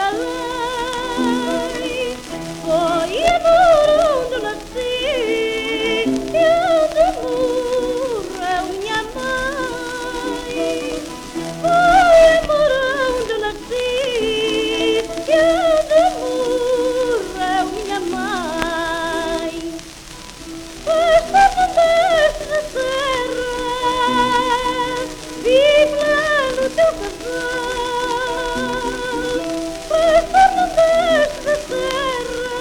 Foi amor onde eu nasci e onde morreu minha mãe. Foi amor onde eu nasci e onde morreu minha mãe. Pois quando desce da terra, vive lá no teu casal. Pois quando desce da terra,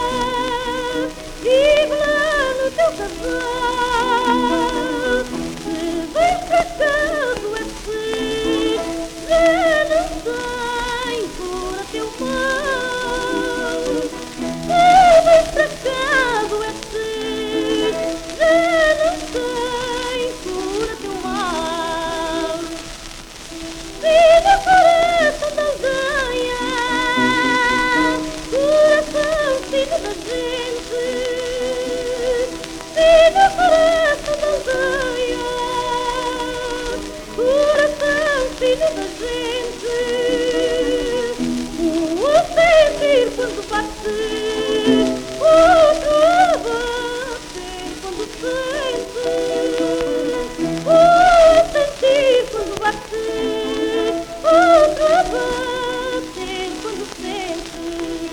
vive lá no teu casal. Se vens para casa é preciso, já não tem cura teu mal. Se vens para casa é preciso, já não tem cura teu mal. Vida coração da aldeia, coração filho da gente. Vida coração da aldeia, coração filho da gente. Um a sentir quando bate, outro a bater quando sente. Um a sentir quando bate, outro a bater quando sente.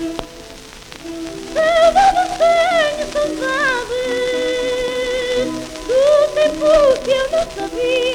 Saudade tenho saudade do tempo que eu não sabia.